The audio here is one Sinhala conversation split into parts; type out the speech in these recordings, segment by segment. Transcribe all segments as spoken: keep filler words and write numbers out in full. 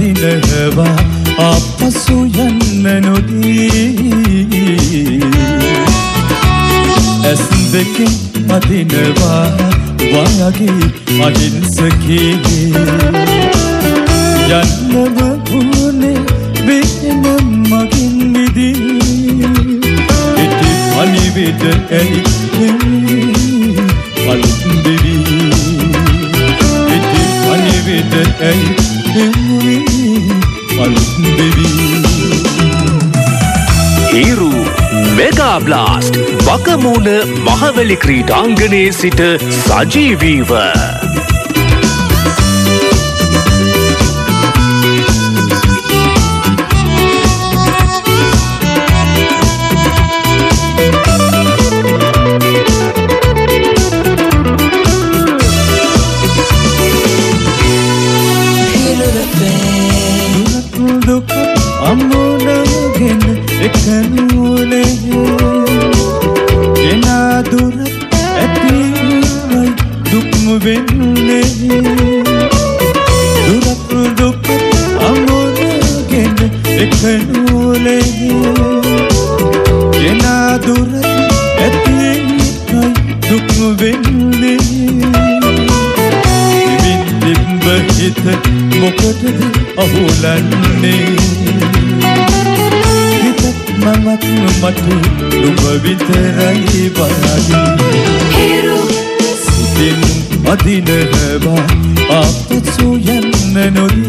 අදිනවා ආපසු යන්න නොදී ඇස් දෙකෙන් අදිනවා වයගේ අහිංසකේ යන්නම උනේ වෙන මගින් මිදී ඉති අනිවිද ඇයි අලුත් දෙවි ඉති අනිවිද ඇයි අලුත් දෙවි හිරු මෙගා බ්ලාස්ට් වකමූල මහවැලි ක්‍රීඩාංගණයේ සිට සජීවීව අමුණගෙන එකනුනේ එනා දුර ඇතිවයි දුක්ම වෙන්නේ දුරක් දුක් අමුණගෙන එකනුනේ එනා දුර ඇතිවයි දුක්ම වෙන්නේ ඉබින් දිබ්බ හිත මොකටද අහුලන්නේ මමත් මට නුඹ විතරයි බලන්නේ හිරු සිතින් අදිනවා ආපසු යන්න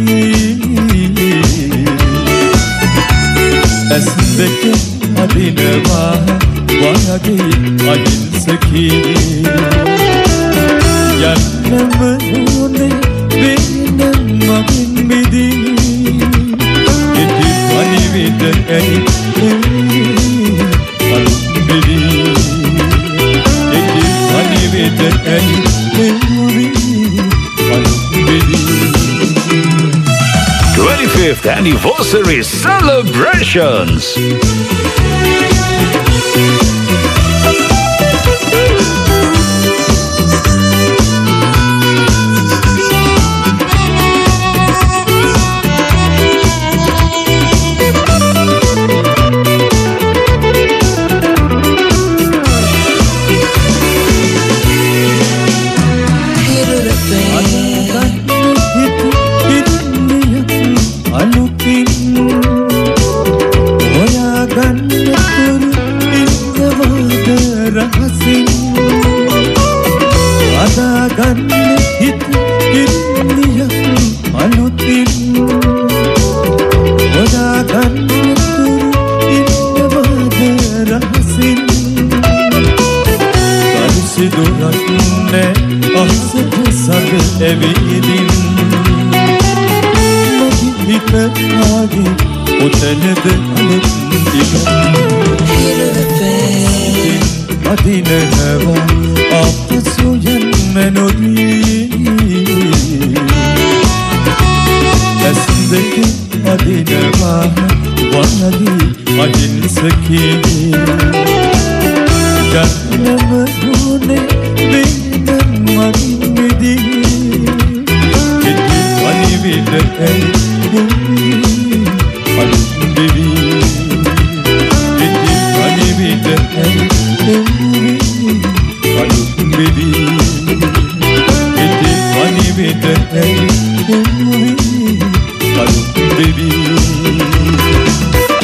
නොදී ඇස් දෙකෙන් අදිනවා වයගේ අහිංසකේ යන්නම උනේ වෙන මගින් මිදී ඉති අනිවිද ඇයි twenty-fifth anniversary celebrations. එවිදින් හිත ආගේ උතනද අලුත් දිග අදිනවා ආපසු යන්න නොදී ඇස් දෙකෙන් අදිනවා වයගේ අහිංසකේ යන්නම උනේ වෙන මගින් මිදී අනිවිද ඇයි අලුත් දෙවි ඉති අනිවිද ඇයි අලුත් දෙවි ඉති අනිවිද ඇයි අලුත් දෙවි